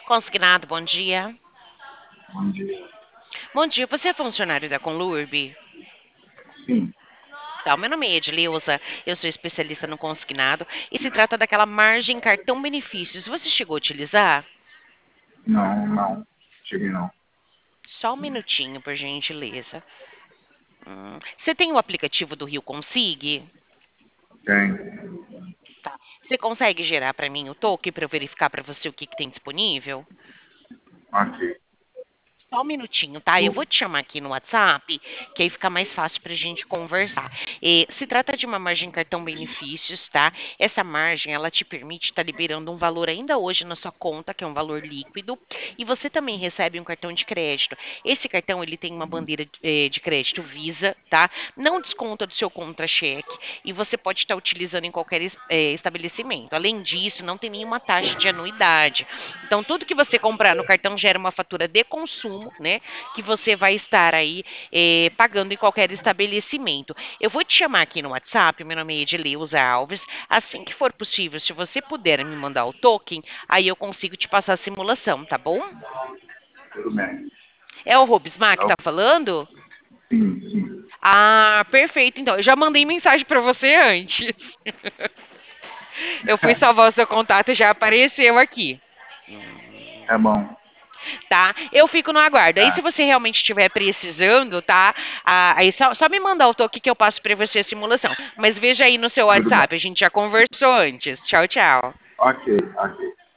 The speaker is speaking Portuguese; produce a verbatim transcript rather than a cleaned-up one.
Consignado, bom dia. Bom dia. Bom dia, você é funcionário da Conlurb? Sim, Tá, o meu nome é Edileuza, eu sou especialista no consignado e se trata daquela margem cartão benefícios. Você chegou a utilizar? não, não. Cheguei não. Só um minutinho, por gentileza. Hum, Você tem o aplicativo do Rio Consig? Tem. Tá. Você consegue gerar para mim o token para eu verificar para você o que, que tem disponível? Ok. Só um minutinho, tá? Eu vou te chamar aqui no WhatsApp, que aí fica mais fácil para a gente conversar. Eh, se trata de uma margem cartão benefícios, tá? Essa margem, ela te permite estar liberando um valor ainda hoje na sua conta, que é um valor líquido, e você também recebe um cartão de crédito. Esse cartão, ele tem uma bandeira eh, de crédito Visa, tá? Não desconta do seu contra-cheque, e você pode estar utilizando em qualquer es- eh, estabelecimento. Além disso, não tem nenhuma taxa de anuidade. Então, tudo que você comprar no cartão gera uma fatura de consumo, né? Que você vai estar aí eh, pagando em qualquer estabelecimento. Eu vou te chamar aqui no WhatsApp, meu nome é Edileuza Alves. Assim que for possível, se você puder me mandar o token, aí eu consigo te passar a simulação, tá bom? Tudo bem. É o Robismar que Tá? tá falando? Sim, sim. Ah, perfeito. Então, eu já mandei mensagem para você antes. Eu fui salvar o seu contato e já apareceu aqui. Tá bom. Tá? Eu fico no aguardo. Aí, se Tá. você realmente estiver precisando, tá? Ah, aí só, só me mandar o toque que eu passo para você a simulação. Mas veja aí no seu Tudo bem. WhatsApp, a gente já conversou antes. Tchau, tchau. Ok, ok.